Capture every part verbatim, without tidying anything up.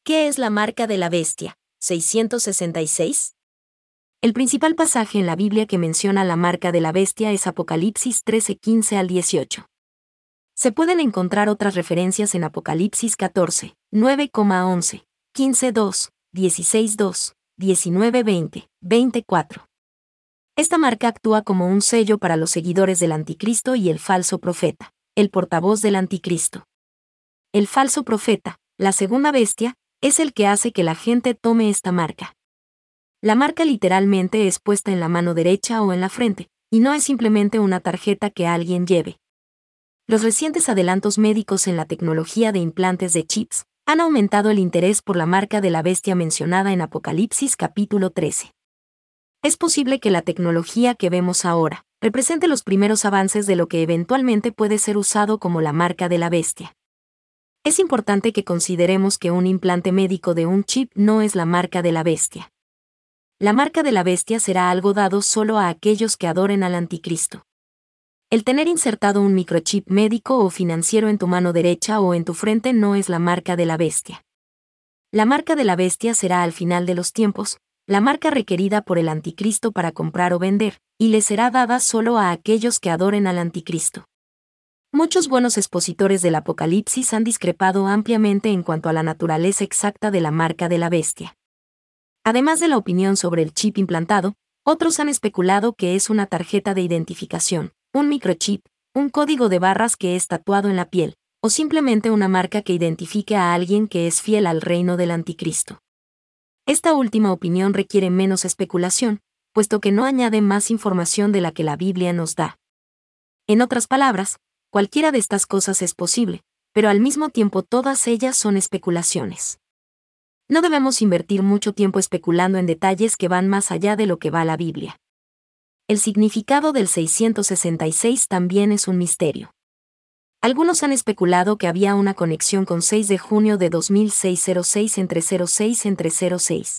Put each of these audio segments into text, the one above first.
¿Qué es la marca de la bestia? seiscientos sesenta y seis. El principal pasaje en la Biblia que menciona la marca de la bestia es Apocalipsis trece, quince al dieciocho. Se pueden encontrar otras referencias en Apocalipsis catorce, nueve, once, quince, dos, dieciséis, dos, diecinueve, veinte, veinticuatro. Esta marca actúa como un sello para los seguidores del anticristo y el falso profeta, el portavoz del anticristo. El falso profeta, la segunda bestia, es el que hace que la gente tome esta marca. La marca literalmente es puesta en la mano derecha o en la frente, y no es simplemente una tarjeta que alguien lleve. Los recientes adelantos médicos en la tecnología de implantes de chips han aumentado el interés por la marca de la bestia mencionada en Apocalipsis capítulo trece. Es posible que la tecnología que vemos ahora represente los primeros avances de lo que eventualmente puede ser usado como la marca de la bestia. Es importante que consideremos que un implante médico de un chip no es la marca de la bestia. La marca de la bestia será algo dado solo a aquellos que adoren al anticristo. El tener insertado un microchip médico o financiero en tu mano derecha o en tu frente no es la marca de la bestia. La marca de la bestia será al final de los tiempos, la marca requerida por el anticristo para comprar o vender, y le será dada solo a aquellos que adoren al anticristo. Muchos buenos expositores del Apocalipsis han discrepado ampliamente en cuanto a la naturaleza exacta de la marca de la bestia. Además de la opinión sobre el chip implantado, otros han especulado que es una tarjeta de identificación, un microchip, un código de barras que es tatuado en la piel, o simplemente una marca que identifique a alguien que es fiel al reino del anticristo. Esta última opinión requiere menos especulación, puesto que no añade más información de la que la Biblia nos da. En otras palabras, cualquiera de estas cosas es posible, pero al mismo tiempo todas ellas son especulaciones. No debemos invertir mucho tiempo especulando en detalles que van más allá de lo que va la Biblia. El significado del seiscientos sesenta y seis también es un misterio. Algunos han especulado que había una conexión con seis de junio de dos mil seis cero seis entre cero seis entre cero seis.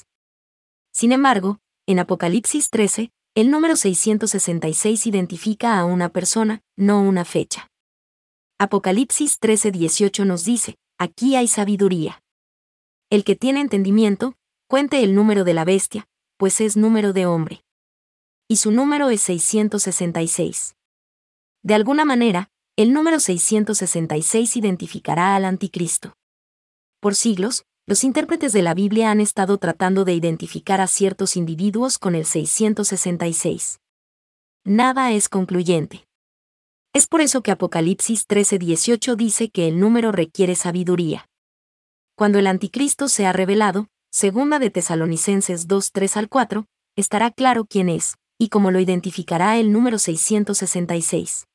Sin embargo, en Apocalipsis trece, el número seiscientos sesenta y seis identifica a una persona, no una fecha. Apocalipsis trece dieciocho nos dice, aquí hay sabiduría. El que tiene entendimiento, cuente el número de la bestia, pues es número de hombre. Y su número es seiscientos sesenta y seis. De alguna manera, el número seiscientos sesenta y seis identificará al anticristo. Por siglos, los intérpretes de la Biblia han estado tratando de identificar a ciertos individuos con el seiscientos sesenta y seis. Nada es concluyente. Es por eso que Apocalipsis trece dieciocho dice que el número requiere sabiduría. Cuando el anticristo sea revelado, segunda de Tesalonicenses dos, tres al cuatro, estará claro quién es, y cómo lo identificará el número seiscientos sesenta y seis.